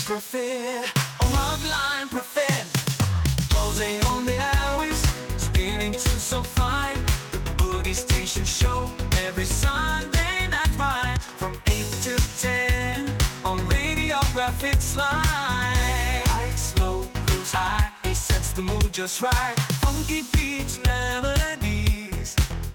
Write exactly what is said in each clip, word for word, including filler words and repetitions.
is perfect, a love line perfect. Jose on the airwaves, spinning to so fine. The Boogie Station show every Sunday night right from eight to ten on Radiographics Line. High, slow, cruise high, he sets the mood just right. Funky beats, melodies.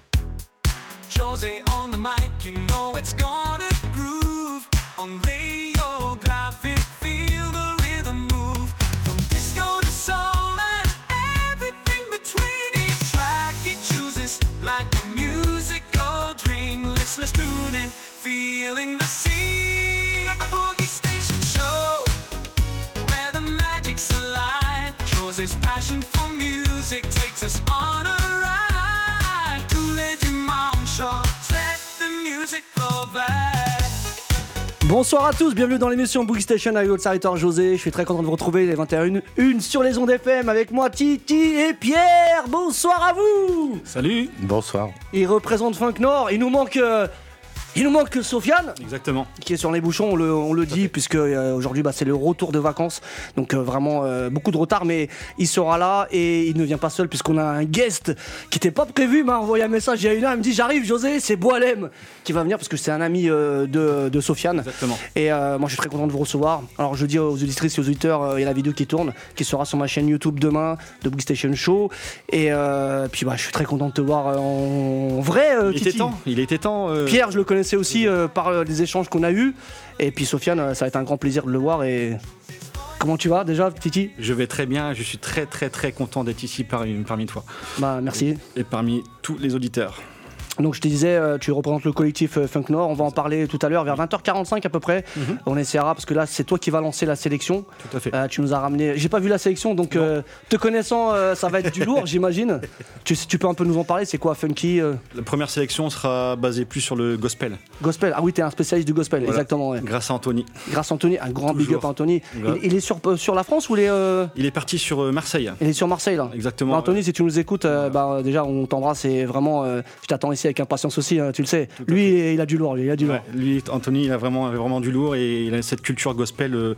Jose on the mic, you know it's gonna groove. On Radiographic, feel the rhythm move. From disco to soul and everything between. Each track he chooses like a musical dream. Listeners tuning, feeling the scene. A Boogie Station show where the magic's alive. Jose's passion for music takes us on a ride. Tous les dimanches, let the music flow back. Bonsoir à tous, bienvenue dans l'émission Boogie Station avec votre serviteur José. Je suis très content de vous retrouver les vingt et une sur les ondes F M avec moi Titi et Pierre. Bonsoir à vous. Salut. Bonsoir. Il représente Funk Nord, il nous manque... Euh, Il nous manque Sofiane, exactement, qui est sur les bouchons, on le, on le dit, puisque euh, aujourd'hui bah, c'est le retour de vacances, donc euh, vraiment euh, beaucoup de retard, mais il sera là et il ne vient pas seul, puisqu'on a un guest qui n'était pas prévu, m'a envoyé un message il y a une heure, il me dit j'arrive José, c'est Boalem qui va venir, parce que c'est un ami euh, de, de Sofiane. Exactement. Et euh, moi je suis très content de vous recevoir. Alors je dis aux auditrices et aux auditeurs, il euh, y a la vidéo qui tourne, qui sera sur ma chaîne YouTube demain, de Boogie Station Show, et euh, puis bah, je suis très content de te voir euh, en vrai, euh, il Titi. était temps, il était temps. Euh... Pierre, je le connaissais aussi euh, par euh, les échanges qu'on a eus. Et puis Sofiane, euh, ça va être un grand plaisir de le voir. Et comment tu vas déjà, Titi ? Je vais très bien, je suis très très très content d'être ici parmi, parmi toi. Bah merci. Et, et parmi tous les auditeurs. Donc je te disais, euh, tu représentes le collectif euh, Funk Nord, on va en parler tout à l'heure vers vingt heures quarante-cinq à peu près. Mm-hmm. On essaiera parce que là c'est toi qui vas lancer la sélection. Tout à fait. Euh, tu nous as ramené, j'ai pas vu la sélection donc euh, te connaissant euh, ça va être du lourd j'imagine. Tu, tu peux un peu nous en parler, c'est quoi Funky euh... La première sélection sera basée plus sur le gospel. Gospel, ah oui t'es un spécialiste du gospel, voilà. Exactement. Ouais. Grâce à Anthony. Grâce à Anthony, un grand Toujours. Big up à Anthony. Voilà. Il, il est sur, euh, sur la France ou il est euh... Il est parti sur euh, Marseille. Il est sur Marseille là. Exactement. Bah, Anthony, si tu nous écoutes, euh, voilà. bah, déjà on t'embrasse et vraiment euh, je t'attends ici avec impatience aussi. Hein. Tu le sais, lui il, il a du lourd, lui, il a du ouais, lourd. Lui, Anthony, il a vraiment, vraiment du lourd et il a cette culture gospel. Euh,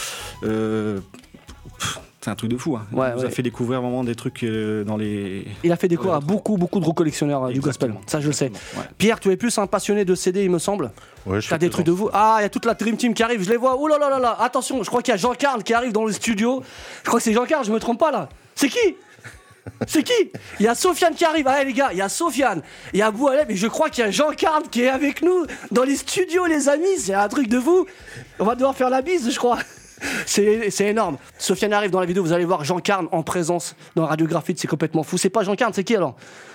euh, pff, c'est un truc de fou. Hein. Ouais, il nous ouais. a fait découvrir vraiment des trucs euh, dans les. Il a fait découvrir à beaucoup, beaucoup de gros collectionneurs euh, du gospel. Ça, je le sais. Ouais. Pierre, tu es plus un passionné de C D, il me semble. Ouais, je T'as des trucs de vous. Ah, il y a toute la Dream Team qui arrive. Je les vois. Oh là là là là. Attention, je crois qu'il y a Jean-Carl qui arrive dans le studio. Je crois que c'est Jean-Carl. Je me trompe pas là. C'est qui? C'est qui? Il y a Sofiane qui arrive. Allez les gars, il y a Sofiane, il y a Boalem et je crois qu'il y a Jean-Carl qui est avec nous dans les studios, les amis. C'est un truc de vous. On va devoir faire la bise, je crois. C'est, c'est énorme. Sofiane arrive dans la vidéo, vous allez voir Jean-Carl en présence dans Radiographite, c'est complètement fou. C'est pas Jean-Carl, c'est qui alors?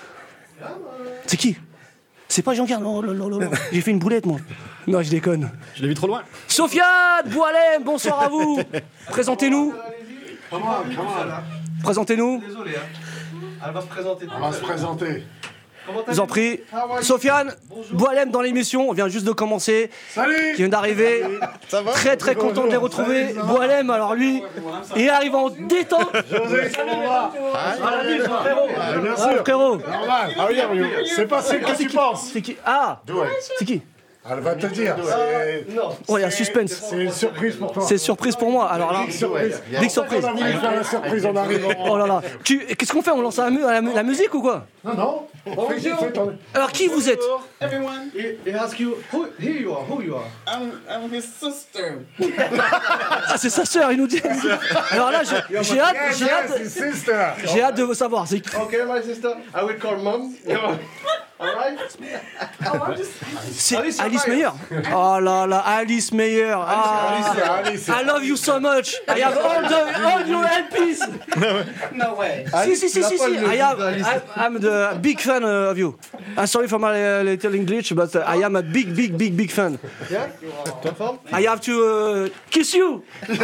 C'est qui? C'est pas Jean-Carl. Oh là là là là. J'ai fait une boulette moi. Non, je déconne. Je l'ai vu trop loin. Sofiane, Boalem, bonsoir à vous. Présentez-nous. Comment, comment Présentez-nous. Désolé, hein. Elle va se présenter. On va se présenter. Je vous en prie. Sofiane, Boalem dans l'émission, on vient juste de commencer. Salut. Qui vient d'arriver. Ça va? Très très content de les retrouver. Salut, Boalem, alors lui, il arrive en détente. José, comment va? Ah, la bise, frérot. Ah, bien Ah, sûr. frérot. Normal. Ah oui, oui, oui. C'est pas celle que tu penses. C'est qui? Ah, Ouais. c'est qui? Elle va te dire. C'est... Oh, il y a suspense. C'est une surprise pour toi. C'est surprise pour moi. Alors là, Big surprise. big surprise. On a voulu faire la surprise en arrivant. Oh là là. Tu, qu'est-ce qu'on fait? On lance la, mu- la, la musique ou quoi? Non, non. Fais- fais ton- Alors qui vous êtes? Everyone, he, he asks you, who, here you are, who you are. I'm, I'm his sister. Ah, c'est sa sœur, il nous dit. Alors là, j'ai, j'ai hâte, Yes, j'ai yes, hâte, it's sister. j'ai hâte de vous savoir. C'est qui? Okay, my sister, I will call mom. Alright? C'est Alice Alice Meyer. Meyer. Oh là là, Alice Meyer. Ah, Alice, Alice. I love you so much. I have all the all your L Ps. No way. Si si si si si. I have. Alice. I, I'm the big fan uh, of you. I'm sorry for my uh, little English, but uh, I am a big big big big fan. Yeah? Confirm? I have to uh, kiss you. Just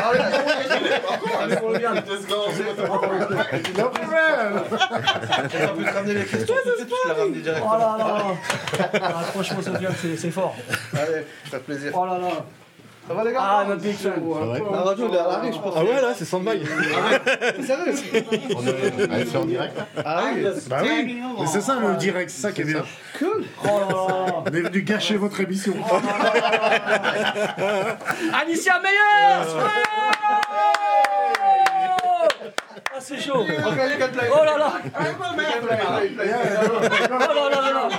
go. No problem. On peut te ramener les questions tout de suite, je te la ramener Oh directement. là là. Ah, franchement, Sofiane, c'est, c'est fort. Allez, ça fait plaisir. Oh là là. Ça va les gars? Ah, notre big fan. La radio, elle arrive, je pense. Ah ouais, là, c'est Sandbag. Sérieux? On est allé faire en direct. Ah oui. Bah oui, mais c'est ça le direct, c'est ça qui est bien. Cool. Oh là là. On est venu gâcher votre émission. Alicia Meyer. Ah, c'est chaud. Okay, you can play. Oh là là. You can play. Oh là là là là.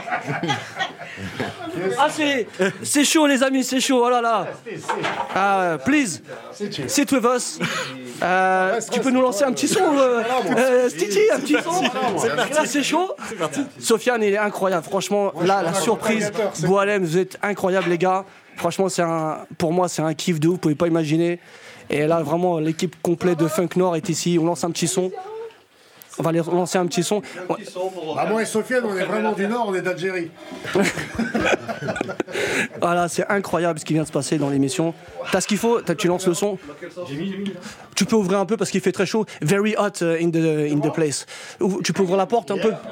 Ah, c'est, c'est chaud, les amis, c'est chaud. Oh là là. Ah, please, sit with us. Euh, tu peux nous lancer un petit son, euh, euh, Stitchy, un petit son. Là, c'est chaud. Sofiane, il est incroyable. Franchement, là, la surprise. Boualem, vous êtes incroyables, les gars. Franchement, c'est un, pour moi, c'est un kiff de ouf. Vous pouvez pas imaginer. Et là, vraiment, l'équipe complète de Funk Nord est ici. On lance un petit son. On va aller lancer un petit son. Bah moi et Sofiane, on est vraiment du Nord, on est d'Algérie. Voilà, c'est incroyable ce qui vient de se passer dans l'émission. T'as ce qu'il faut, t'as- tu lances le son. Tu peux ouvrir un peu parce qu'il fait très chaud. Very hot uh, in the in the place. Ouvre- Tu peux ouvrir la porte un peu.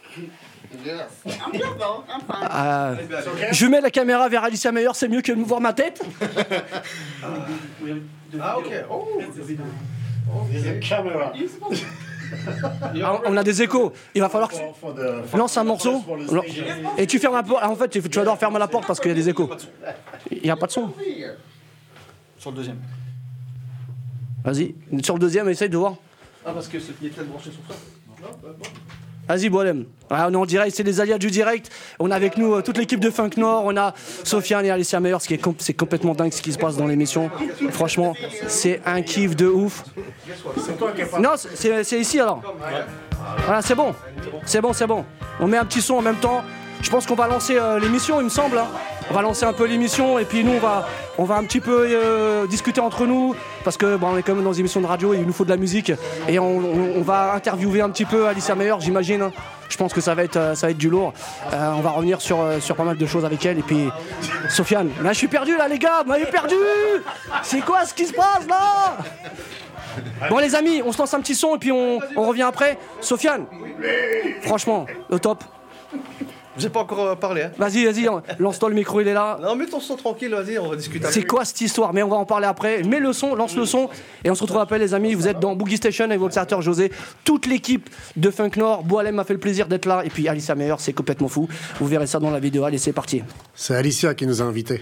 Euh, je mets la caméra vers Alicia Meyer, c'est mieux que de voir ma tête. Ah, ok. Oh. Caméra. Ah, on a des échos. Il va falloir que tu lances un morceau. Et tu fermes la porte. Ah, en fait, tu tu vas devoir fermer la porte parce qu'il y a des échos. Il n'y a pas de son. Sur le deuxième. Vas-y, sur le deuxième, essaye de voir. Ah, parce que il est peut-être branché sur ça. Vas-y, Boilem. Ouais, on est en direct, c'est les alias du direct. On a avec nous euh, toute l'équipe de Funk Nord. On a Sofiane et Alicia Meyer, ce qui est, com- c'est complètement dingue ce qui se passe dans l'émission. Franchement, c'est un kiff de ouf. Non, c'est- c'est c'est ici alors. Voilà, c'est bon. C'est bon, c'est bon. On met un petit son en même temps. Je pense qu'on va lancer euh, l'émission, il me semble. hein. On va lancer un peu l'émission et puis nous, on va, on va un petit peu euh, discuter entre nous parce que bon, on est quand même dans une émission de radio et il nous faut de la musique. Et on, on- on va interviewer un petit peu Alicia Meyer, j'imagine. hein. Je pense que ça va être, euh, ça va être du lourd. Euh, on va revenir sur, euh, sur pas mal de choses avec elle. Et puis, Sofiane, là, je suis perdu, là, les gars, vous m'avez perdu. C'est quoi ce qui se passe, là? Bon, les amis, on se lance un petit son et puis on, on revient après. Sofiane, franchement, au top. J'ai pas encore euh, parlé, hein. Vas-y, vas-y, lance-toi le micro, il est là. Non, mets ton son tranquille, vas-y, on va discuter. C'est avec quoi cette histoire? Mais on va en parler après. Mets le son, lance le son. Et on se retrouve après, les amis. Vous êtes dans Boogie Station avec votre serviteur José. Toute l'équipe de Funk Nord. Boalem m'a fait le plaisir d'être là. Et puis Alicia Meyer, c'est complètement fou. Vous verrez ça dans la vidéo. Allez, c'est parti. C'est Alicia qui nous a invités.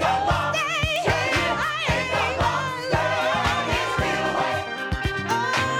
Ain't got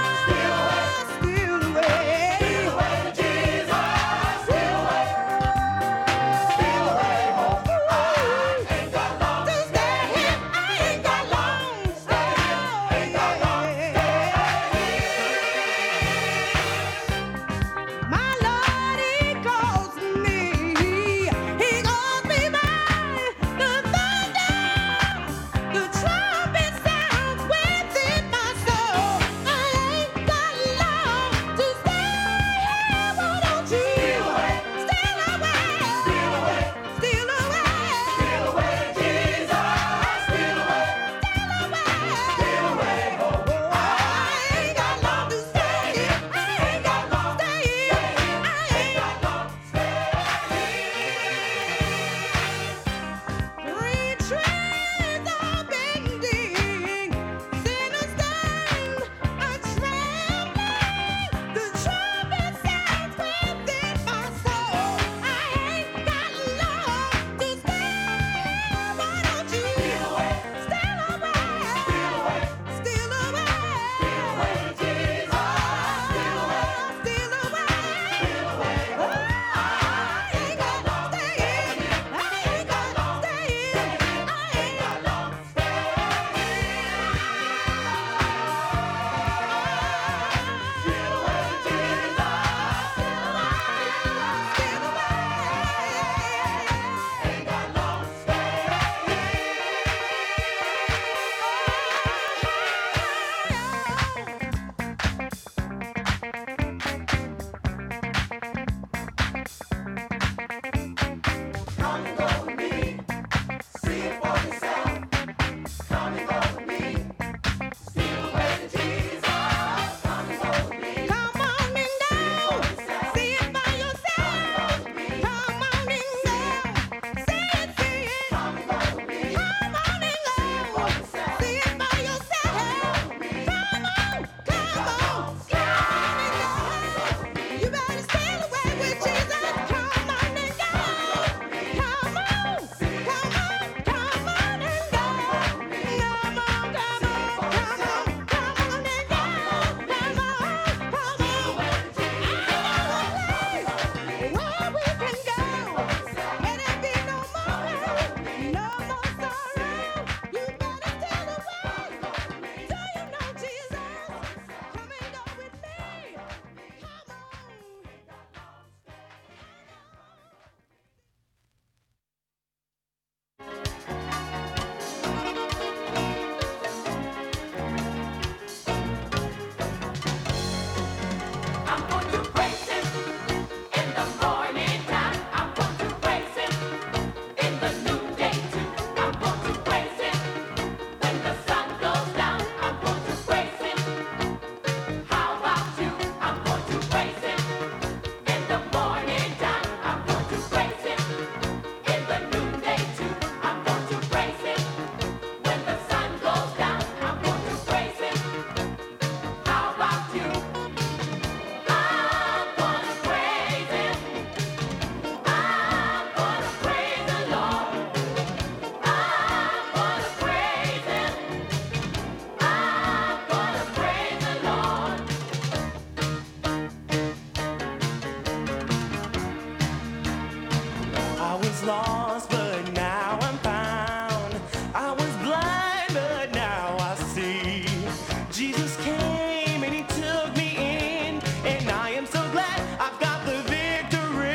was lost, but now I'm found. I was blind, but now I see. Jesus came and he took me in, and I am so glad I've got the victory.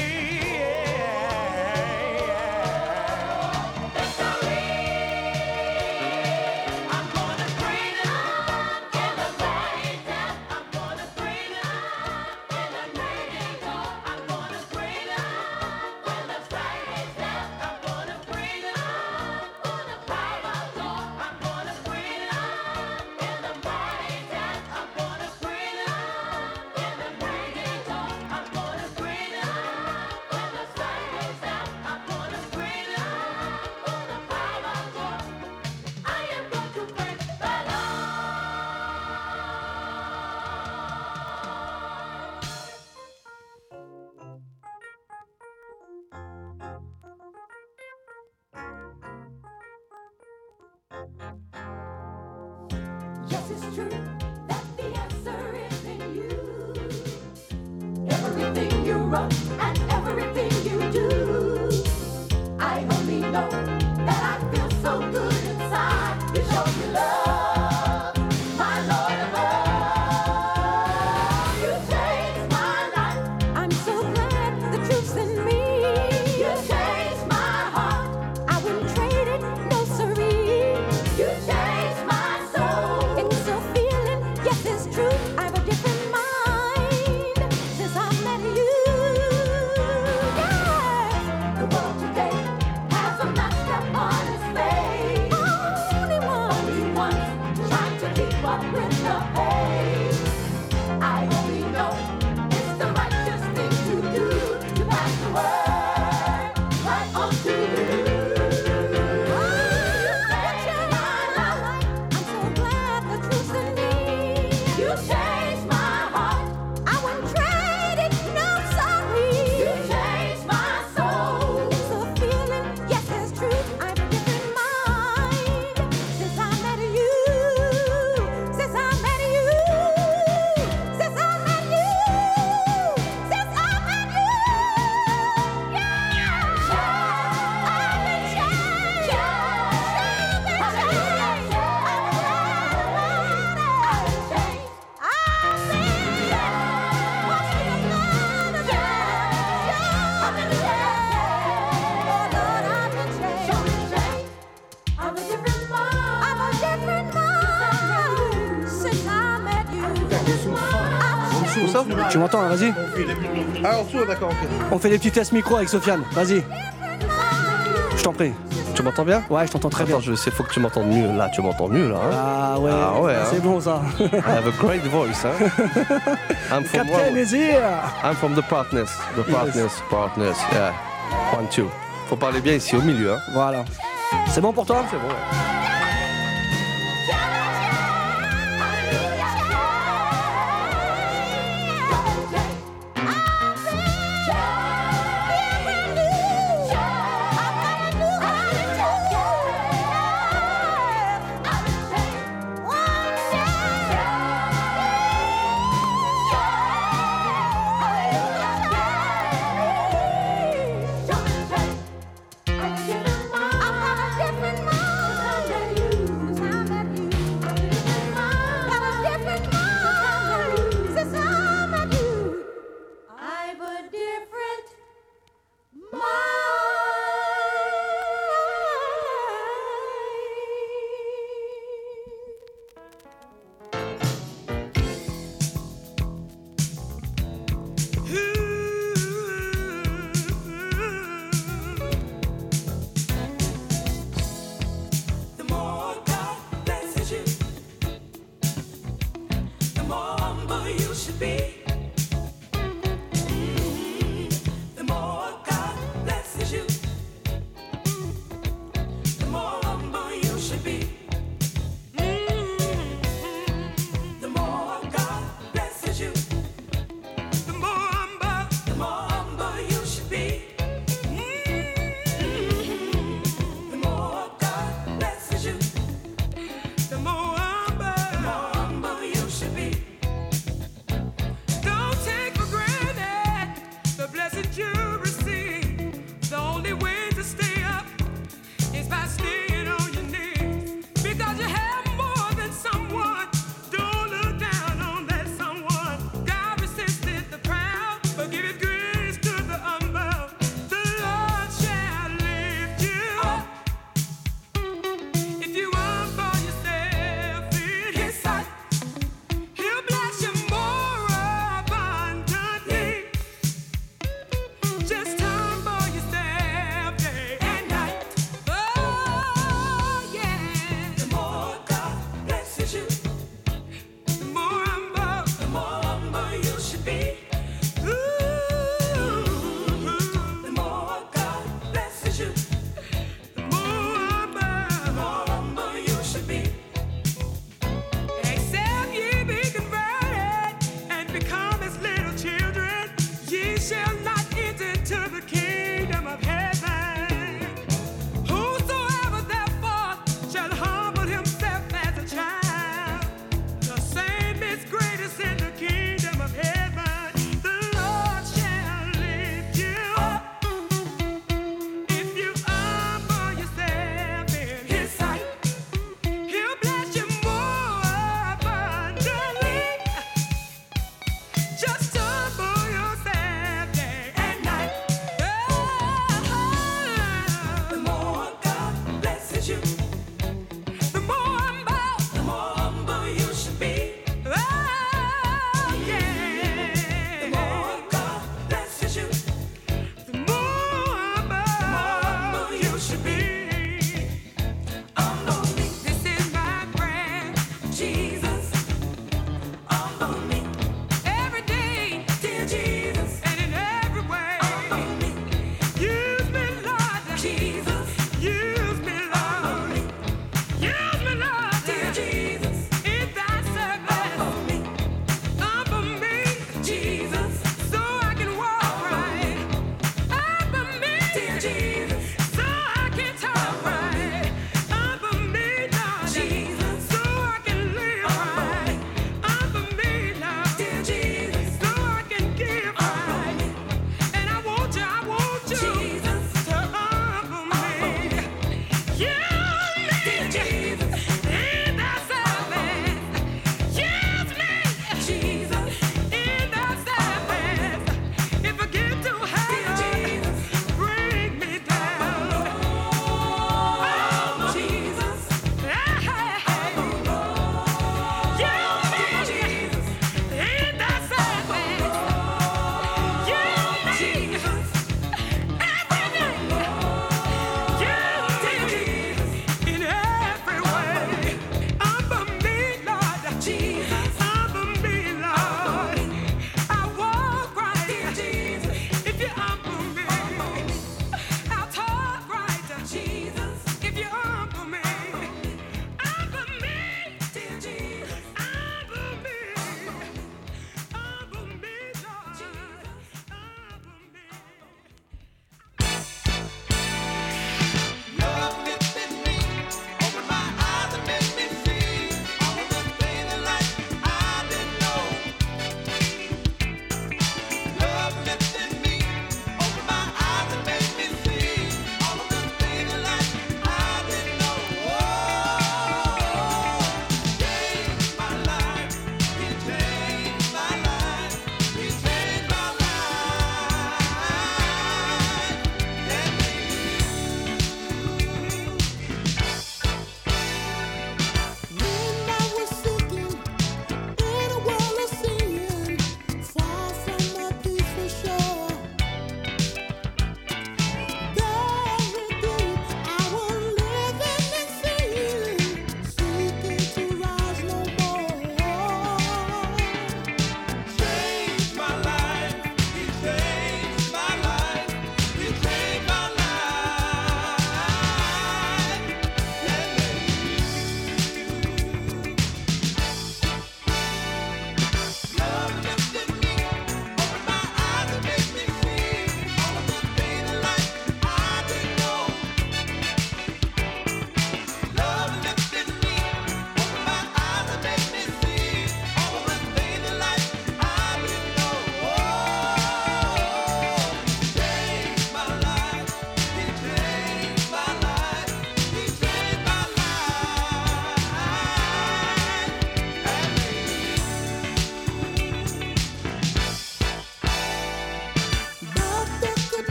I'm gonna bring it up in the morning time. I'm gonna bring it up in the morning time. I'm gonna bring it up when the Friday's left. I'm gonna bring it up on the power of God. I'm gonna bring it up in the morning time. I'm gonna bring it up in the morning time. I'm gonna bring it up when the Friday's left. I'm gonna bring it up on the power of God. I am going to break the law. Yes, it's true that the answer is in you. Everything you wrote and everything you do. I only know that I feel so good inside. You show me love, my Lord above. You changed my life. I'm so glad the truth's in me. You changed my heart. I wouldn't trade it, no siree. You changed my soul. It's a feeling, yes, it's true. I have a different mind since I met you. Yes, the world today has a master on its face. Only one, only one, trying to keep up with the pace. I only know it's the righteous thing to do to pass the word right on to you. I'm so glad the truth's in me. You changed my heart. I wouldn't trade it, no sorry. You changed my soul. It's a feeling, yes, it's true. I'm a different mind since I met you. Since I met you. Since I met you. Since I met you. Yeah. I've been changed. I've been changed. I'm a different mind. I'm a different mind since I met you. Où ça Tu m'entends là, vas-y. Ah, en dessous, d'accord, ok. On fait des petits tests micro avec Sofiane, vas-y. Je t'en prie. Tu m'entends bien? Ouais, je t'entends très bien. Attends, je sais, faut que tu m'entendes mieux. Là, tu m'entends mieux, là. Hein? Ah ouais, Ah ouais, c'est hein. bon ça. I have a great voice, hein? I'm from, Captain is here. I'm from the partners. The partners, partners, yeah. One, two. Faut parler bien ici, au milieu, hein? Voilà. C'est bon pour toi? C'est bon, ouais. I'm a different mind.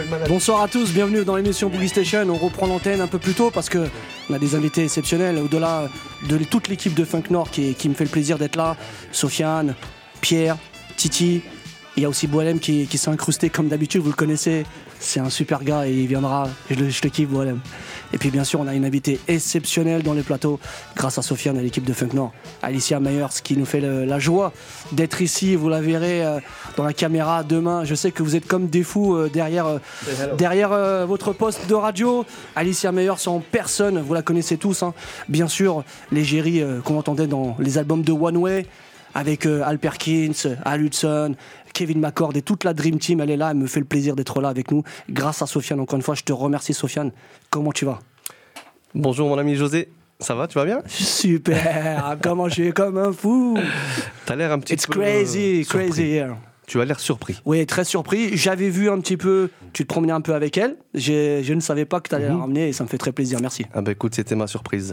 Bonsoir à tous, bienvenue dans l'émission Boogie Station. On reprend l'antenne un peu plus tôt parce que on a des invités exceptionnels au-delà de toute l'équipe de Funk Nord qui, qui me fait le plaisir d'être là. Sofiane, Pierre, Titi. Il y a aussi Boalem qui, qui s'est incrusté comme d'habitude, vous le connaissez. C'est un super gars et il viendra. Je le, je le kiffe, Boalem. Et puis bien sûr, on a une invitée exceptionnelle dans les plateaux grâce à Sofiane et l'équipe de Funk Nord. Alicia Meyers qui nous fait le- la joie d'être ici. Vous la verrez euh, dans la caméra demain. Je sais que vous êtes comme des fous euh, derrière, euh, derrière euh, votre poste de radio. Alicia Meyers en personne, vous la connaissez tous. Hein. Bien sûr, l'égérie euh, qu'on entendait dans les albums de One Way avec euh, Al Perkins, Al Hudson, Kevin McCord et toute la Dream Team, elle est là, elle me fait le plaisir d'être là avec nous. Grâce à Sofiane, encore une fois, je te remercie Sofiane. Comment tu vas? Bonjour mon ami José, ça va, tu vas bien? Super, comment je suis comme un fou. T'as l'air un petit It's peu crazy, euh, surpris. crazy here. Tu as l'air surpris. Oui, très surpris. J'avais vu un petit peu, tu te promenais un peu avec elle. J'ai- Je ne savais pas que tu allais la ramener et ça me fait très plaisir, merci. Ah bah écoute, c'était ma surprise.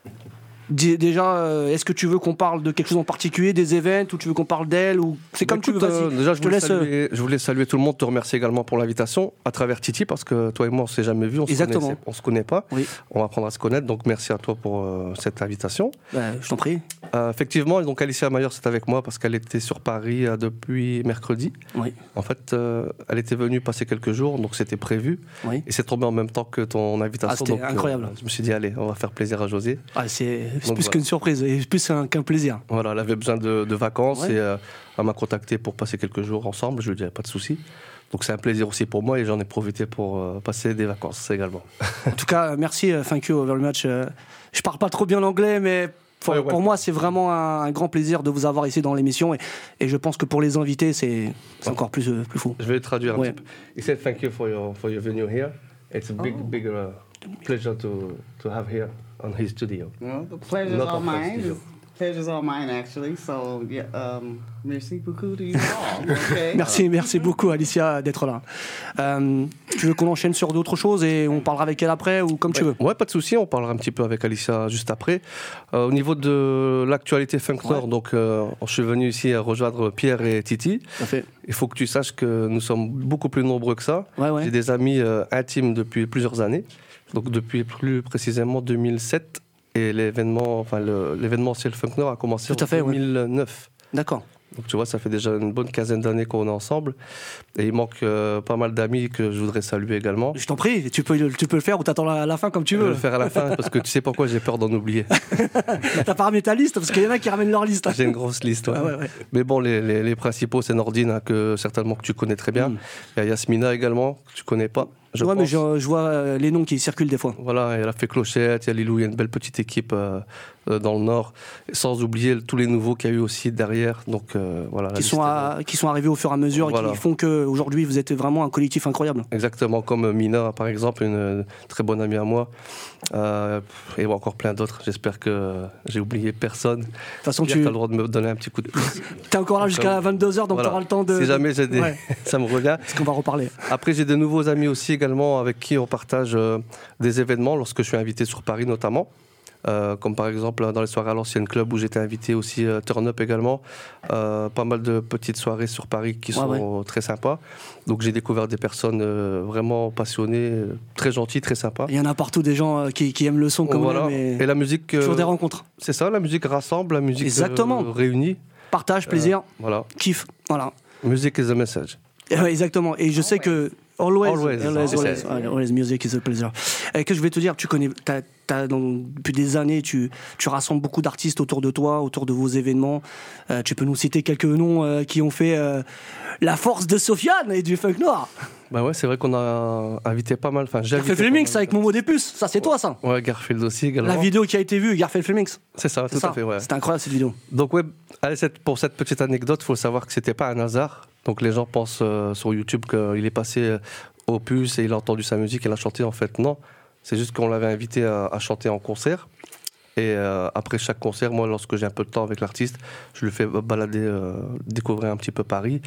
Dé- Déjà, euh, est-ce que tu veux qu'on parle de quelque chose en particulier, des événements, ou tu veux qu'on parle d'elle, ou c'est comme tu veux, Écoute, vas-y. euh, déjà, je, je te voulais laisse. euh, saluer, je voulais saluer tout le monde, te remercier également pour l'invitation à travers Titi, parce que toi et moi, on s'est jamais vu, on se Exactement. connaissait- on se connaît pas. Oui. On va apprendre à se connaître, donc merci à toi pour euh, cette invitation. bah, je t'en prie. Euh, effectivement, donc Alicia Mayer, c'est avec moi parce qu'elle était sur Paris euh, depuis mercredi. Oui, En fait, euh, elle était venue passer quelques jours, donc c'était prévu. oui. Et c'est tombé en même temps que ton invitation. Ah, c'était donc, euh, incroyable. je me suis dit, allez, on va faire plaisir à José. Ah, c'est c'est Donc, plus voilà. qu'une surprise, et plus qu'un qu'un plaisir. Voilà, elle avait besoin de, de vacances Ouais. et euh, elle m'a contacté pour passer quelques jours ensemble. Je lui ai dit, pas de souci. Donc c'est un plaisir aussi pour moi et j'en ai profité pour euh, passer des vacances également. En tout cas, merci, euh, thank you very much. euh, Je parle pas trop bien l'anglais, mais pour, Ouais, ouais. pour moi, c'est vraiment un, un grand plaisir de vous avoir ici dans l'émission. Et, et je pense que pour les invités, c'est c'est encore plus, euh, plus fou. Je vais traduire un Ouais. petit peu. He said thank you for your, for your venue here. It's a big, big uh, pleasure to, to have here on his studio. Well, the pleasure's Not all of course, mine. you. Pleasure's all mine, actually. So, yeah, um, merci beaucoup to you all. Okay. Merci, merci beaucoup, Alicia, d'être là. Euh, tu veux qu'on enchaîne sur d'autres choses et on parlera avec elle après, ou comme tu veux? Ouais, pas de souci, on parlera un petit peu avec Alicia juste après. Euh, au niveau de l'actualité Funk Nord, Ouais. donc euh, je suis venu ici à rejoindre Pierre et Titi. Ça fait. Il faut que tu saches que nous sommes beaucoup plus nombreux que ça. Ouais, ouais. J'ai des amis euh, intimes depuis plusieurs années, donc depuis plus précisément deux mille sept, et l'événement, enfin le- l'événementiel Funk Nord a commencé Tout à en fait, ouais. deux mille neuf. D'accord. Donc tu vois, ça fait déjà une bonne quinzaine d'années qu'on est ensemble, et il manque euh, pas mal d'amis que je voudrais saluer également. Je t'en prie, tu peux, tu peux le faire ou t'attends la, la fin comme tu Je vais veux. le faire à la fin parce que tu sais pourquoi j'ai peur d'en oublier. T'as pas ramené ta liste parce qu'il y en a qui ramènent leur liste. J'ai une grosse liste. ouais. Ah ouais, ouais. Mais bon, les, les, les principaux, c'est Nordine, hein, que certainement que tu connais très bien. Mm. Il y a Yasmina également, que tu connais pas. Je ouais, mais pense. je, je vois euh, les noms qui circulent des fois. Voilà, elle a fait Clochette, il y a Lilou, il y a une belle petite équipe euh, euh, dans le Nord. Et sans oublier tous les nouveaux qu'il y a eu aussi derrière. Donc euh, voilà. la Qui liste sont, est à- longue. qui sont arrivés au fur et à mesure Voilà. et qui font qu'aujourd'hui vous êtes vraiment un collectif incroyable. Exactement, comme Mina, par exemple, une euh, très bonne amie à moi. Euh, et encore plein d'autres. J'espère que euh, j'ai oublié personne. De toute façon, Pierre, tu t'as le droit de me donner un petit coup de pouce. es encore là jusqu'à vingt-deux heures, donc Voilà. tu auras le temps de. Si jamais j'ai des... Ouais. ça me revient. Parce qu'on va reparler. Après, j'ai de nouveaux amis aussi également avec qui on partage euh, des événements lorsque je suis invité sur Paris notamment. Euh, comme par exemple dans les soirées à l'ancienne club où j'étais invité aussi, euh, Turn Up également. Euh, pas mal de petites soirées sur Paris qui Ouais, sont très sympas. Donc j'ai découvert des personnes euh, vraiment passionnées, euh, très gentilles, très sympas. Il y en a partout des gens euh, qui, qui aiment le son comme Voilà. on aime, Et et la musique, euh, toujours des rencontres. c'est ça, la musique rassemble, la musique Exactement. euh, réunit. Partage, plaisir, Voilà, kiff. Voilà. music is a message. Et ouais, exactement. Et je sais que. Always, Always, always, always. always, always music is a pleasure. Et que je vais te dire, tu connais, t'as, t'as dans- depuis des années, tu, tu rassembles beaucoup d'artistes autour de toi, autour de vos événements. Euh, tu peux nous citer quelques noms euh, qui ont fait euh, la force de Sofiane et du funk noir. Bah ouais, c'est vrai qu'on a invité pas mal. Enfin, j'ai Garfield invité pas Flemings mal. avec Momo des Puces, ça c'est toi ça. Ouais, Garfield aussi également. La vidéo qui a été vue, Garfield Flemings. C'est ça, C'est tout ça. à fait, ouais. C'était incroyable cette vidéo. Donc ouais, allez, cette- pour cette petite anecdote, il faut savoir que c'était pas un hasard. Donc les gens pensent euh, sur YouTube qu'il est passé euh, au puce et il a entendu sa musique et il a chanté. En fait, non. C'est juste qu'on l'avait invité à, à chanter en concert. Et euh, après chaque concert, moi, lorsque j'ai un peu de temps avec l'artiste, je lui fais balader, euh, découvrir un petit peu Paris.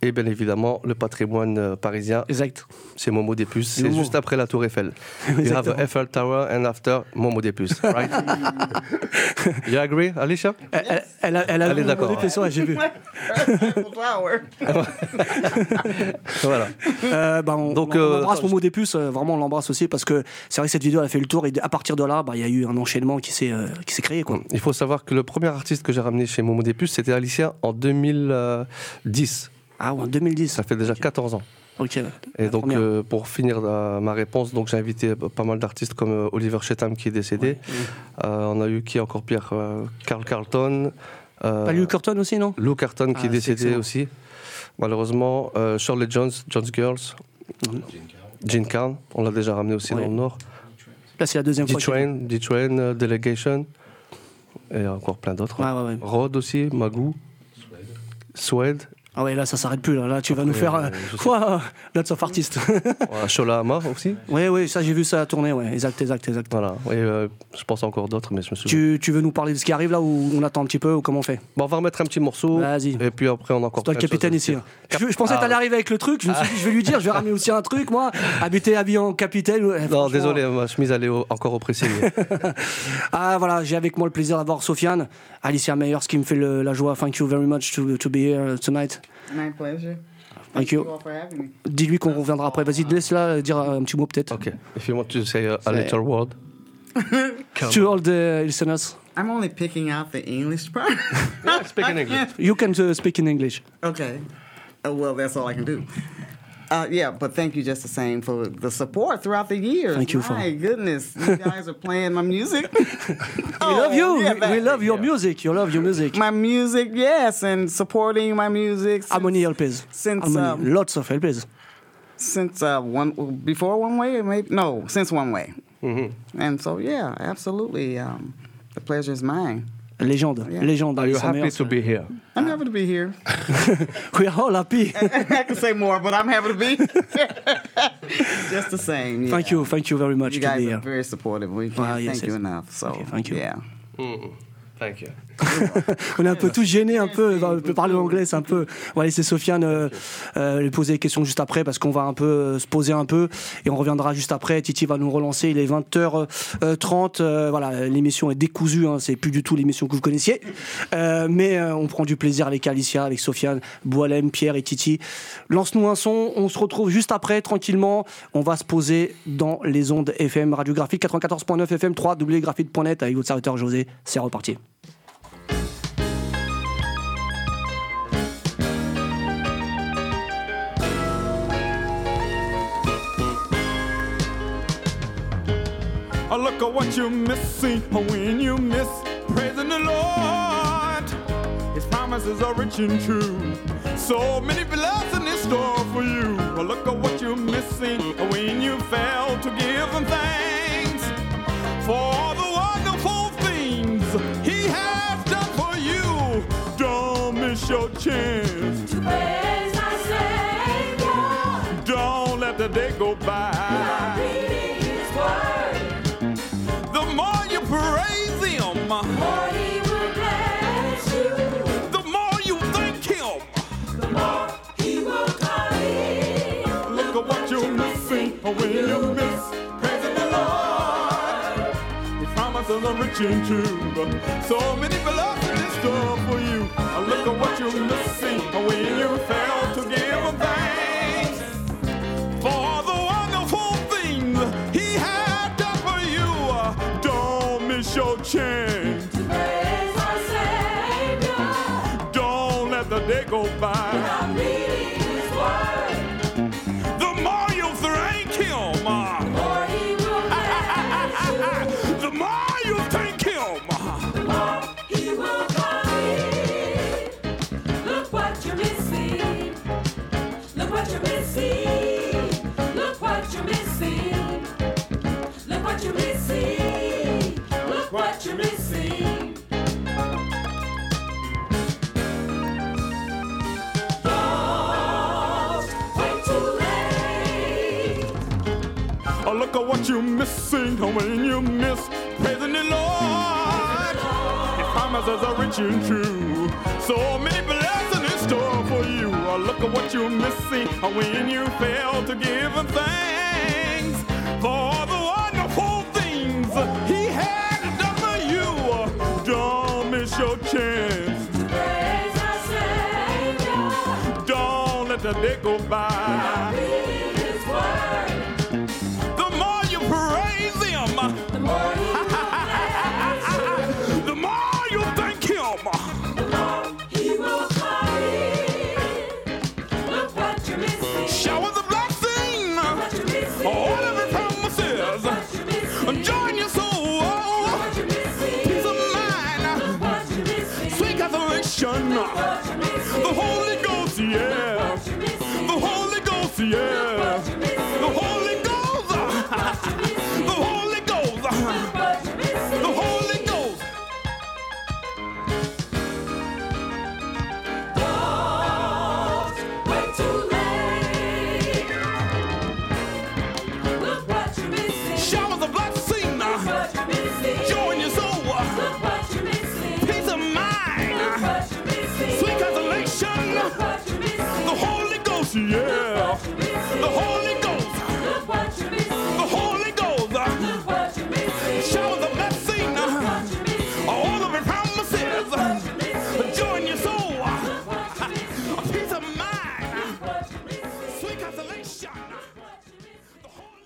Et bien évidemment, le patrimoine euh, parisien, Exact. c'est Momo des Puces. C'est Momo. juste après la Tour Eiffel. You have a Eiffel Tower and after Momo des Puces, right? You agree, Alicia? Elle, elle, elle a, elle a Elle est vu d'accord, mon dépression, ouais, j'ai vu. Flower. Voilà. Euh, bah, on, Donc, on, on euh, embrasse attends, Momo des Puces, euh, vraiment on l'embrasse aussi parce que c'est vrai que cette vidéo elle a fait le tour et à partir de là, bah, il y a eu un enchaînement qui s'est euh, qui s'est créé quoi. Il faut savoir que le premier artiste que j'ai ramené chez Momo des Puces, c'était Alicia en deux mille dix. Ah ouais, en deux mille dix. Ça fait déjà quatorze ans. Ok. Et La donc, première. euh, pour finir euh, ma réponse, donc j'ai invité euh, pas mal d'artistes comme euh, Oliver Chetham qui est décédé. Euh, on a eu qui encore pire euh, Carl Carlton. Euh, Pas Lou Curton aussi non? Lou Carlton qui Ah, est décédé c'est excellent. aussi. Malheureusement, euh, Shirley Jones, Jones Girls, Gene Carn, on l'a déjà ramené aussi Ouais. dans le Nord. Là c'est la deuxième fois. D-Train, D-Train, euh, Delegation, et encore plein d'autres. Ouais, ouais, ouais. Rod aussi, Magoo, Suede, Ah ouais, là ça s'arrête plus là. Là tu vas nous Après, faire euh, euh, je sais quoi? Lots of artistes. voilà, Shola Ama aussi. Ouais ouais, ça j'ai vu ça tourner ouais. Exact, exact, exact. Voilà, et euh, je pense encore d'autres, mais je me souviens. Tu, tu veux nous parler de ce qui arrive là ou on attend un petit peu ou comment on fait? Bon, on va remettre un petit morceau. Vas-y. Et puis après, on a encore C'est toi le plein de capitaine choses ici. à hein. dire. Je, je pensais que t'allais arriver avec le truc, je me suis dit je vais lui dire, je vais ramener aussi un truc moi, habiter habillé en capitaine. ouais, Non, franchement. désolé, ma chemise elle est au- encore au pressing. Ah voilà, j'ai avec moi le plaisir d'avoir Sofiane, Alicia Meyers qui me fait le- la joie. Thank you very much to, to be here tonight. My pleasure. Thank you. all for having me. Dis-lui qu'on reviendra après. Vas-y, laisse-la dire un petit mot peut-être. Ok. If you want to say a, a Say- little word. To all the listeners, I'm only picking out the English part. Yeah, speak in English. you can uh, speak in English. Okay. Uh, well, that's all I can do. Uh, yeah, but thank you just the same for the support throughout the years. Thank you for- My goodness, you guys are playing my music. We love you. yeah, we, that- we love your music. You love your music. My music, yes, and supporting my music. Since, Harmony L Ps. since, Harmony. um, Lots of L Ps. since uh, one before One Way, maybe no, since One Way. Mm-hmm. And so, yeah, absolutely, um, the pleasure is mine. Légende. Yeah. Légende. Are you Alicia happy Meyers. to be here? I'm happy to be here. We are all happy. I could say more, but I'm happy to be. Just the same. Yeah. Thank you. Thank you very much You to guys be are here. very supportive. We can't Ah, yes, thank yes. you enough. So, Okay, thank you. Yeah. Thank you. On est un peu tous gênés, un peu, on peut parler anglais, c'est un peu. On va laisser Sofiane euh, euh, lui poser des questions juste après parce qu'on va un peu euh, se poser un peu et on reviendra juste après. Titi va nous relancer, il est vingt heures trente. Euh, voilà, l'émission est décousue, hein, c'est plus du tout l'émission que vous connaissiez. Euh, mais euh, on prend du plaisir avec Alicia, avec Sofiane, Boalem, Pierre et Titi. Lance-nous un son, on se retrouve juste après, tranquillement. On va se poser dans les ondes F M Radiographique quatre-vingt-quatorze point neuf F M trois w graphite point net avec votre serviteur José. C'est reparti. Oh, look at what you're missing when you miss praising the Lord. His promises are rich and true. So many blessings in store for you. Oh, look at what you're missing when you fail to give him thanks for all the wonderful things he has done for you. Don't miss your chance. To praise my Savior, Don't let the day go by. reading His Word, The more you praise him, Lord, He will bless you. the more you thank him. The more He will come in. Look at what you're missing when you miss praising the Lord. His promises are rich and true. So many blessings in store for you. Look at what you're missing when you fail to give him thanks for the wonderful things he had done for you. Don't miss your chance. To praise my Savior, Don't let the day go by. I'm reading His Word, The more you thank him, Lord, He will bless you. the more you thank him. The more He will come in. Look what you're missing. Look what you're missing. Look what you're missing. Look what you're missing. Look what you're missing. Don't wait too late. Oh, look at what you're missing when you miss praising the Lord. His promises are rich and true. So many blessings in store for you. Uh, Look at what you're missing uh, when you fail to give him thanks for the wonderful things he had done for you. Uh, Don't miss your chance. Praise our Savior. Don't let the day go by. Read His word. The more you praise him, The more He the more you thank him. the more He will carry. Look what you're missing. Showers of blessing, What you're missing. all of his What promises. you're missing. Join your soul, What you're missing. peace of mind, What you're missing. sweet consolation. What you're missing. The Holy Ghost, yeah. What you're missing. The Holy Ghost, yeah. What you're missing. The Holy Ghost. The Holy Ghost. What you're missing. The Holy Ghost. Don't wait too late. Look what you're missing. Showers of blessing, What you're missing. join your soul, Look what you're missing. peace of mind, What you're missing. sweet consolation. What you're missing. The Holy Ghost, yeah. The Holy Ghost. Look what you're missing. The Holy Ghost. Look what you're missing. Showers of blessing, What you're missing. all of his promises. What you're missing. Join your soul, What you're missing. peace of mind, What you're missing. sweet consolation. The Holy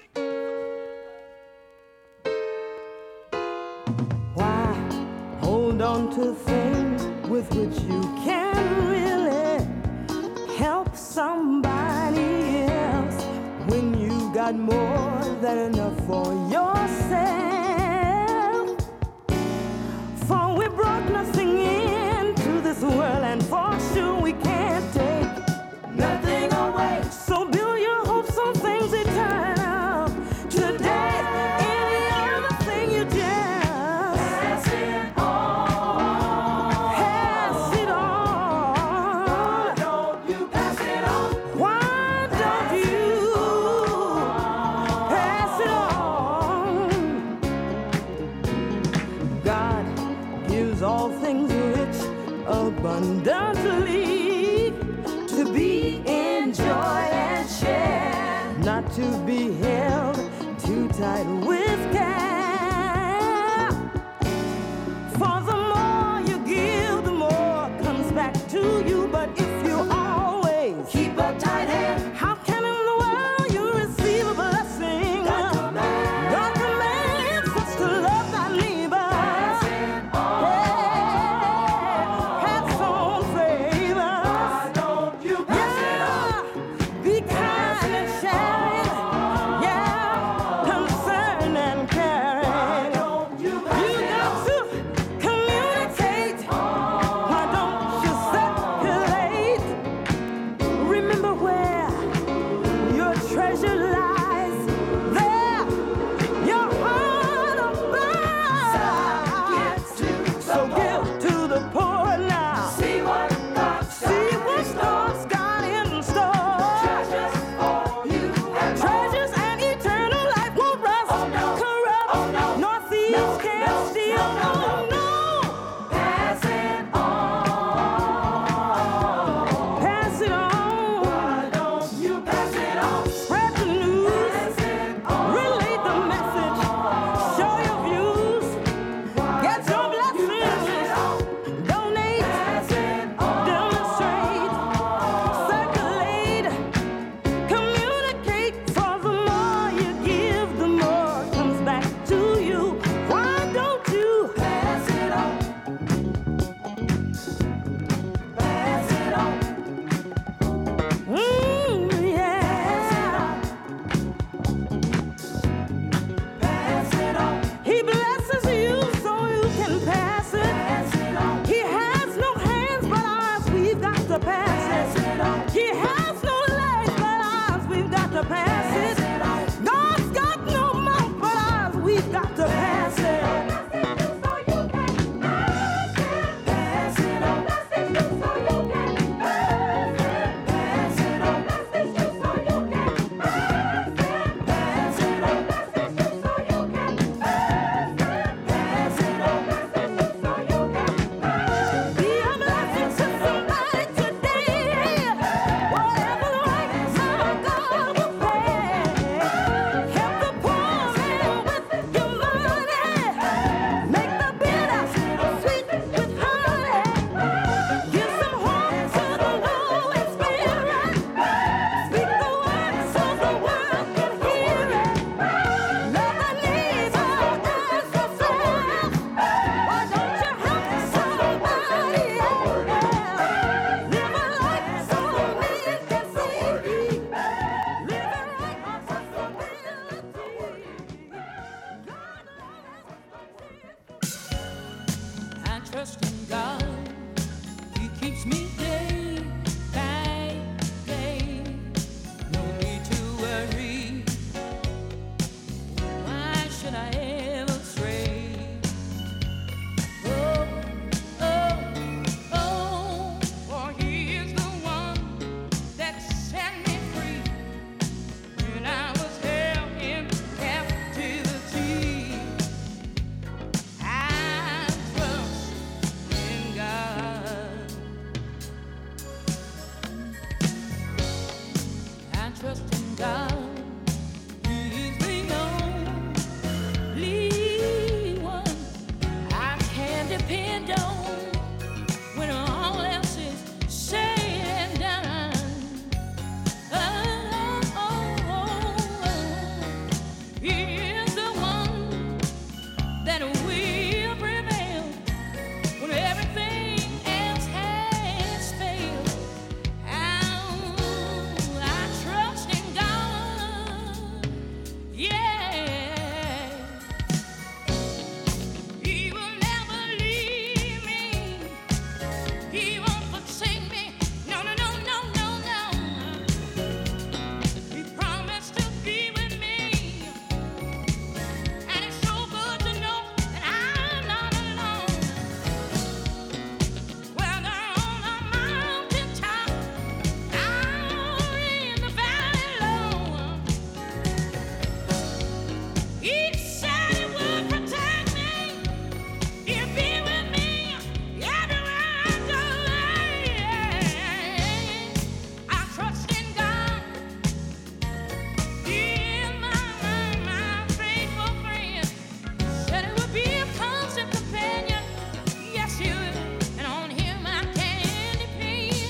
Why hold on to things with which you can really help somebody else when you got more than enough for yourself? For we brought nothing into this world, and for sure we can't take nothing away. So build your hopes on things eternal. Today, any other thing you just pass it on. Pass it on. Why don't you pass it on? Why don't you pass it on? trust in God. He's the only one I can depend on when all else is said and done. Oh, oh, oh, He is the one that will prevail when everything else has failed. Oh, I trust in God. Yeah. He will never leave me. He won't forsake me. No, no, no, no, no, no. He promised to be with me. And it's so good to know that I'm not alone. Whether on a mountaintop, out in the valley low, He said He would protect me. He'll be with me everywhere I go. I trust in God. He is my, my, my faithful friend. Said He would be a constant companion. Yes, He will. And on Him I can depend.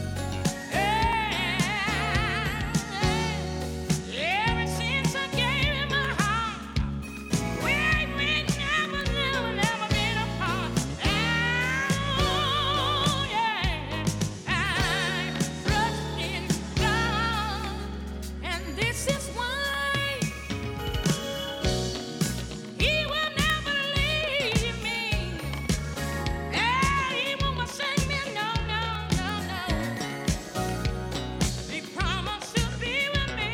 Ever since I gave Him my heart, we ain't we never, never, never been apart. Oh, yeah. I trust in God. And this is why He will never leave me. He won't forsake me. No, no, no, no. He promised to be with me.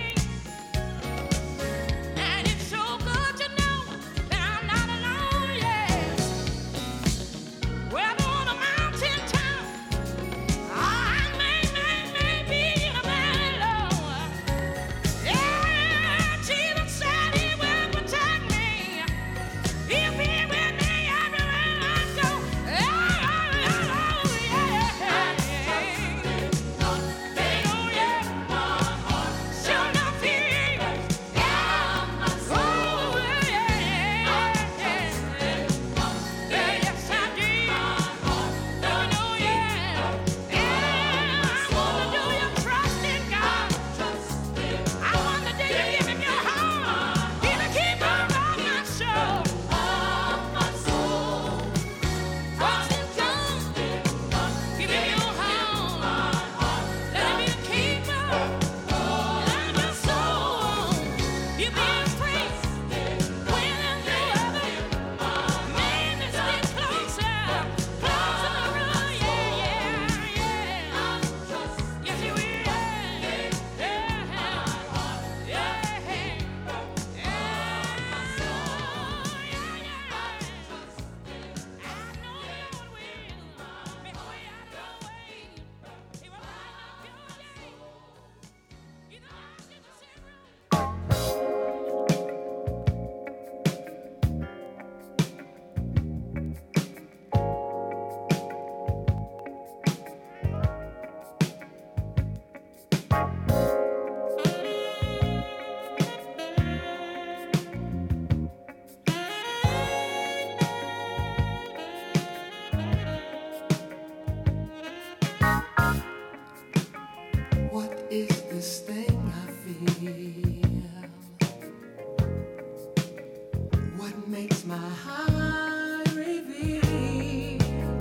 And it's so good to know that I'm not alone, yes. Whether on a mountaintop, I may, may, may be in a valley low. Yeah, Jesus said He will protect me. He'll be with me everywhere I go. Oh, oh, yeah. Oh, yeah. Sure enough, He is. Oh, yeah. Yes, I did. Oh, no, yeah. Yeah, I wonder, do you trust in God? I wonder, do you give Him your heart? He's the keeper of my soul. Trust in God. Give Him your heart. Let Him be the keeper of my soul. You be free when the other man is getting closer, closer. Yeah, yeah, yeah. Yes, He will. Yeah, yeah, What is this thing I feel? What makes my heart reveal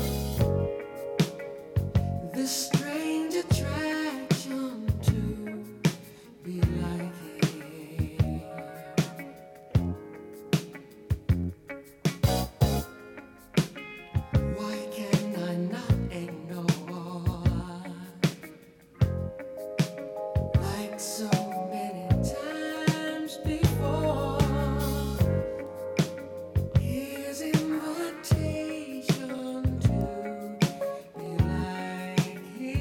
this strange attraction to be like Him? Why can I not ignore? Like so many times before, His invitation to be like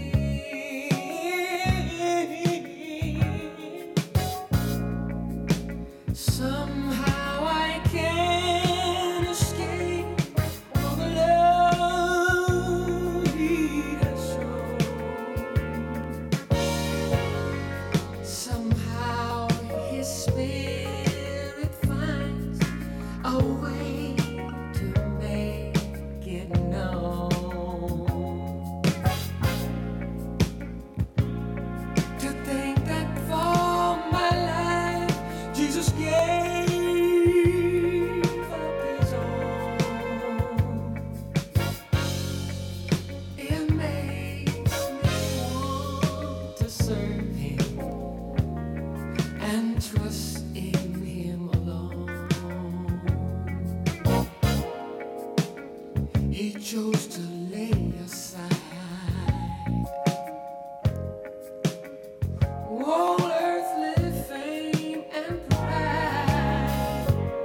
Him. Somehow I can't escape all the love He has shown. Some and trust in Him alone. He chose to lay aside all earthly fame and pride.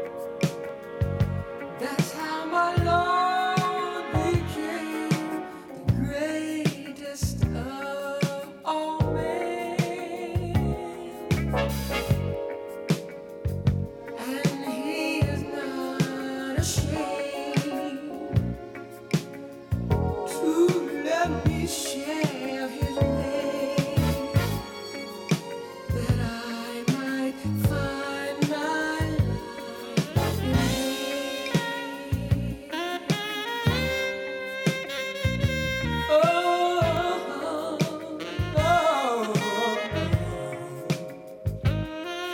That's how my Lord became the greatest of all men. And He is not ashamed to let me share His name, that I might find my life in Him. Oh, oh,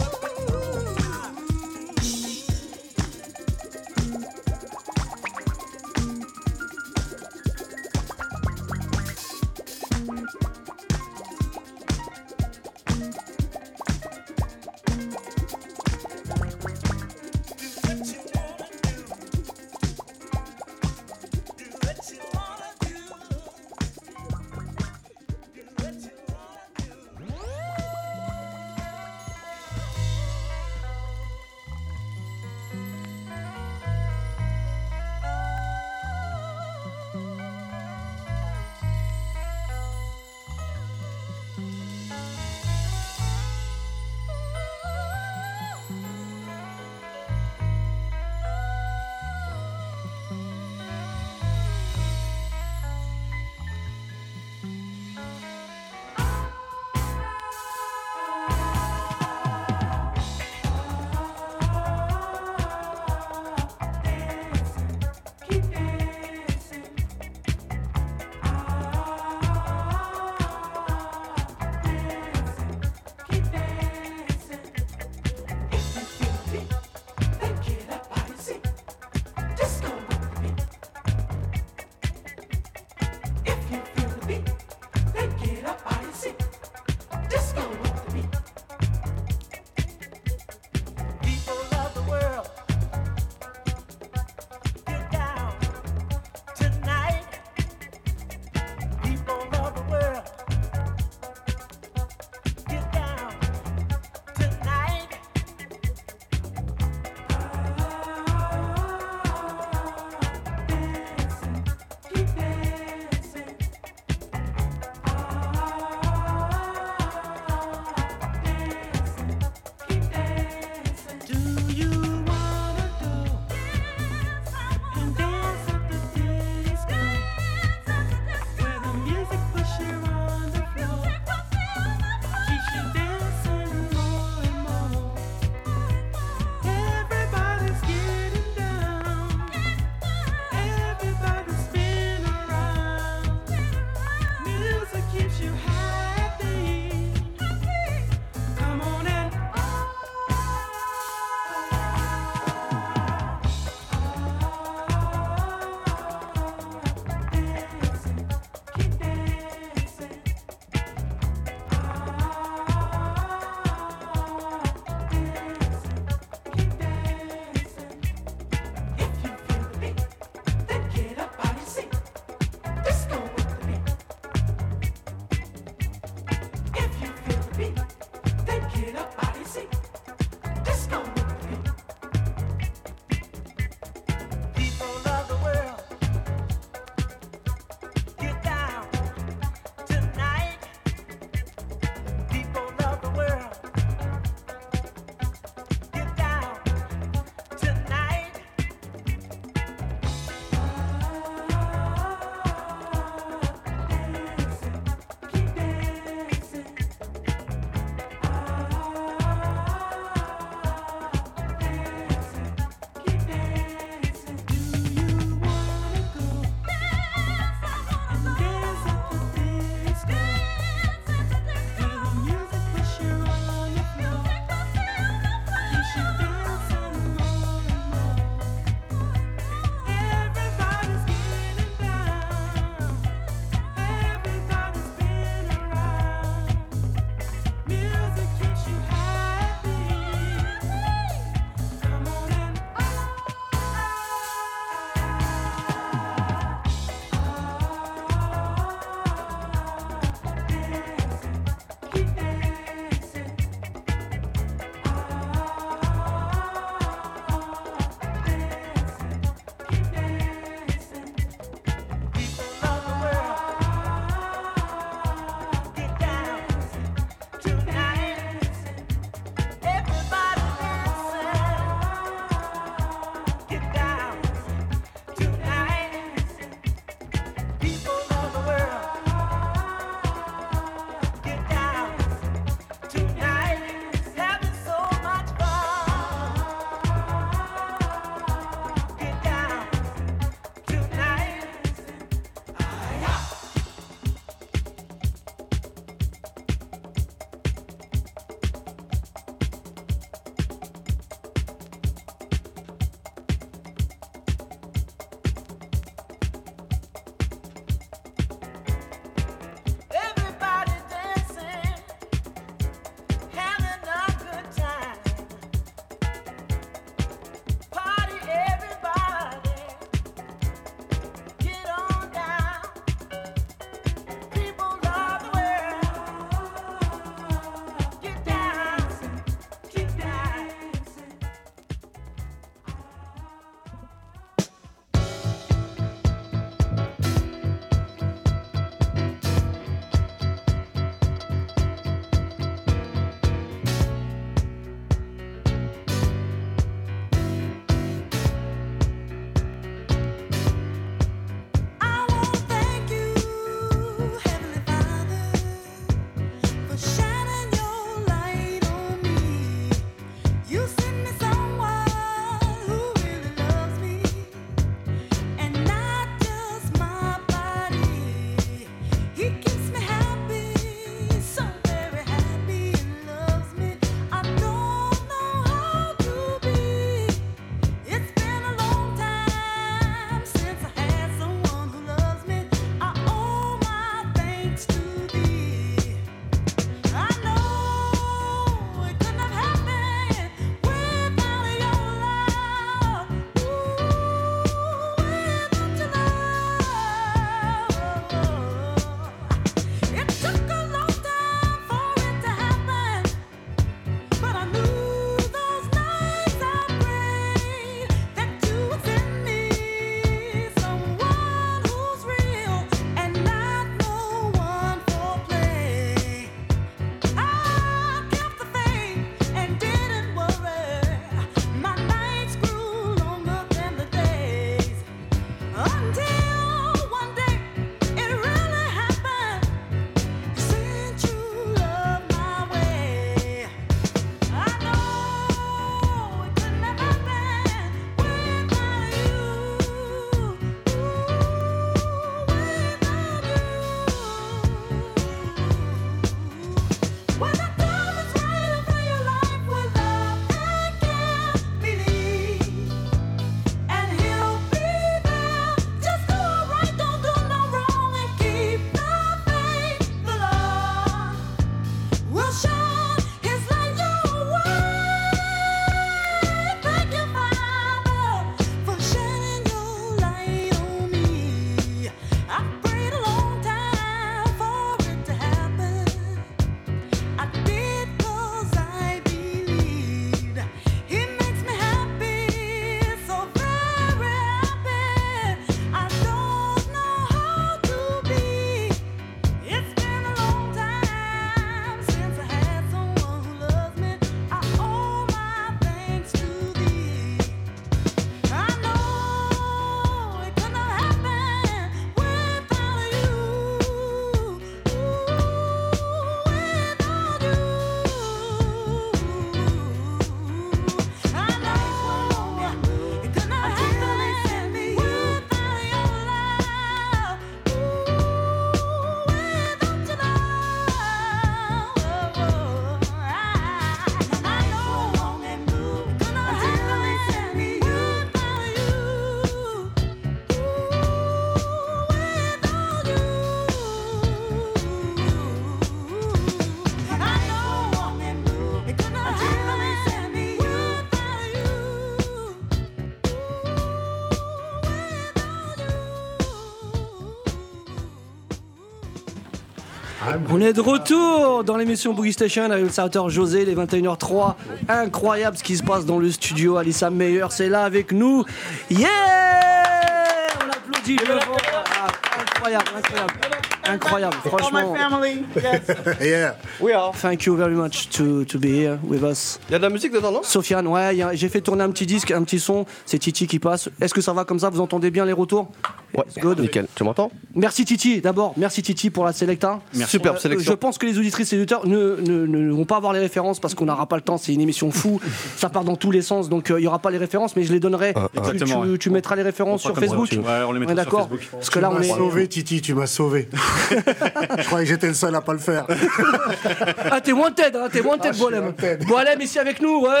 On est de retour dans l'émission Boogie Station avec le serviteur José, les vingt et une heures trois. Incroyable ce qui se passe dans le studio. Alissa Meyer, c'est là avec nous. Yeah! On applaudit le fort. Ah, incroyable, incroyable. Incroyable, franchement. Yeah. We are. Thank you very much to, to be here with us. Il y a de la musique dedans, non? Sofiane, ouais, y a- j'ai fait tourner un petit disque, un petit son. C'est Titi qui passe. Est-ce que ça va comme ça? Vous entendez bien les retours? Ouais, Good. nickel. Tu m'entends? Merci Titi, d'abord. Merci Titi pour la sélecta. Superbe Euh, sélection. Je pense que les auditrices et auditeurs ne, ne, ne vont pas avoir les références parce qu'on n'aura pas le temps. C'est une émission fou. Ça part dans tous les sens. Donc euh, il n'y aura pas les références, mais je les donnerai. Tu- Exactement, tu, ouais. tu mettras les références sur Comme ça, Facebook. tu- Ouais, on les Ouais, mettra sur d'accord. Facebook. Parce que là, Tu on m'as est. sauvé, Titi, tu m'as sauvé. Je croyais que j'étais le seul à pas le faire. Ah, t'es wanted, hein, t'es wanted, Ah, je suis Boilem. wanted. Boilem ici avec nous. Ouais.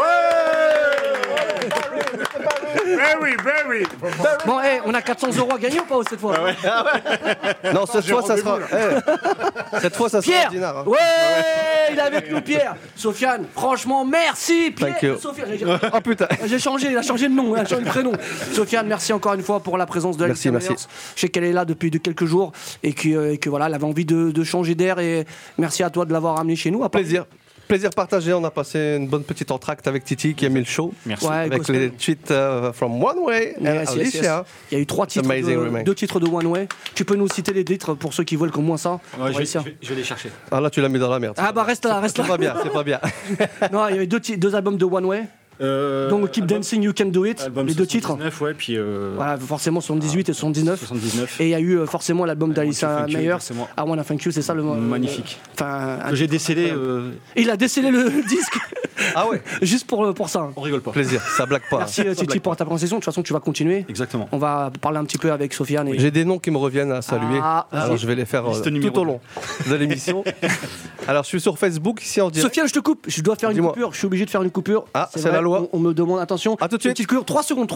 Very, very. Bon, hey, on a quatre cents euros à gagner ou pas cette fois? Non, cette j'ai fois, ça sera. rendez-vous, Eh, cette fois, ça sera Pierre. ordinaire. hein. Ouais, il est avec nous, Pierre. Sofiane, franchement, merci, Pierre. Thank you. Sofiane, j'ai dit- Oh putain. J'ai changé, il a changé de nom, il a changé de prénom. Sofiane, merci encore une fois pour la présence de Merci, Alicia merci. Myers. Je sais qu'elle est là depuis de quelques jours et que, euh, et que voilà, elle avait envie de, de changer d'air et merci à toi de l'avoir amené chez nous. À part- Plaisir. Plaisir partagé. On a passé une bonne petite entracte avec Titi qui a mis le show. Merci. Ouais, Avec gospel. les tweets euh, from One Way and Yes, yes, Alicia. yes. Il y a eu trois titres, amazing de, remake. deux titres de One Way. Tu peux nous citer les titres pour ceux qui veulent comme moi ça? Ouais, je, vais, Alicia. je vais- je vais les chercher. Ah là, tu l'as mis dans la merde. Ah bah reste là, reste C'est là. pas bien, c'est pas bien. Non, il y avait deux, ti- deux albums de One Way. Euh, Donc Keep album- Dancing, You Can Do It. album Les deux titres. soixante-dix-neuf, ouais, puis. Euh, Voilà, forcément soixante-dix-huit et soixante-dix-neuf. soixante-dix-neuf. Et il y a eu euh, forcément l'album d'Alicia Thank you, Myers. forcément. I Wanna Thank You, c'est ça le Magnifique. le- Enfin, un- Que j'ai décédé. euh, il a décellé le disque Ah ouais, juste pour, pour ça. on rigole pas. plaisir, ça blague pas. Merci euh, Titi pour ta présentation. De toute façon, tu vas continuer. Exactement. On va parler un petit peu avec Sofiane. Et... J'ai des noms qui me reviennent à saluer. Ah, Alors vas-y. je vais les faire euh, Liste tout numéro au long de l'émission. Alors je suis sur Facebook ici en direct. Sofiane, je te coupe. Je dois faire une Dis-moi. coupure. Je suis obligé de faire une coupure. Ah, c'est vrai, la loi. On, on me demande attention. À tout de Une suite. petite coupure. trois secondes.